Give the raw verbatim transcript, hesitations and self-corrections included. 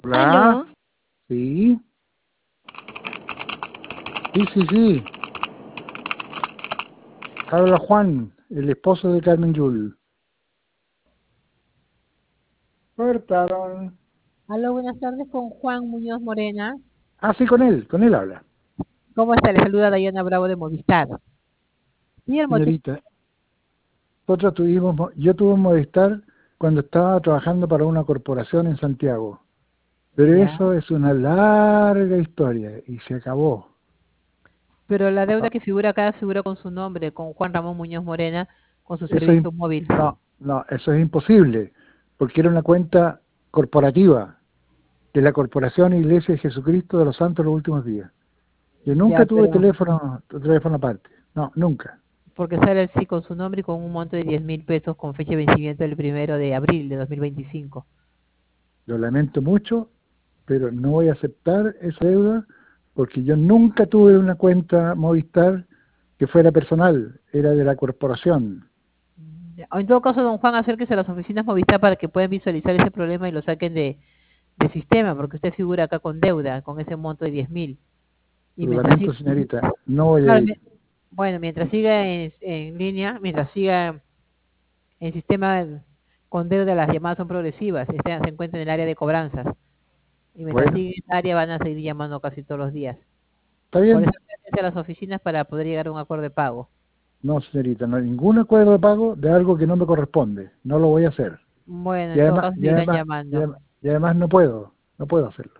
Hola, ¿Aló? sí, sí, sí, sí. Habla Juan, el esposo de Carmen Yul. Cortaron. Aló, buenas tardes con Juan Muñoz Morena. Ah, sí, con él, con él habla. ¿Cómo está? Le saluda Dayana Bravo de Movistar. Sí, el motivo. Señorita, nosotros tuvimos, mo- yo tuve un Movistar cuando estaba trabajando para una corporación en Santiago. Pero Ya. eso es una larga historia y se acabó. Pero la deuda Ah, que figura acá figura con su nombre, con Juan Ramón Muñoz Morena, con su Eso es, servicio im- móvil. no, no, eso es imposible, porque era una cuenta corporativa de la Corporación Iglesia de Jesucristo de los Santos de los Últimos Días. Yo Ya, nunca tuve pero teléfono, teléfono aparte. No, nunca. porque sale así con su nombre y con un monto de diez mil pesos con fecha de vencimiento el primero de abril de dos mil veinticinco. Lo lamento mucho, pero no voy a aceptar esa deuda porque yo nunca tuve una cuenta Movistar que fuera personal, era de la corporación. Ya. O en todo caso, don Juan, acérquese a las oficinas Movistar para que puedan visualizar ese problema y lo saquen de, de sistema, porque usted figura acá con deuda, con ese monto de diez mil. Y Lo mientras lamento, siga, señorita, no voy a claro, ir. bueno, mientras siga en, en línea, mientras siga el sistema con deuda, las llamadas son progresivas, este se encuentra en el área de cobranzas. Y mientras Bueno, siga en esa área van a seguir llamando casi todos los días. está Por eso bien. acérquense a las oficinas para poder llegar a un acuerdo de pago. No, señorita, no hay ningún acuerdo de pago de algo que no me corresponde. No lo voy a hacer. Bueno, Y en todo además, caso y sigan además, y llamando. además, y además no puedo, no puedo hacerlo.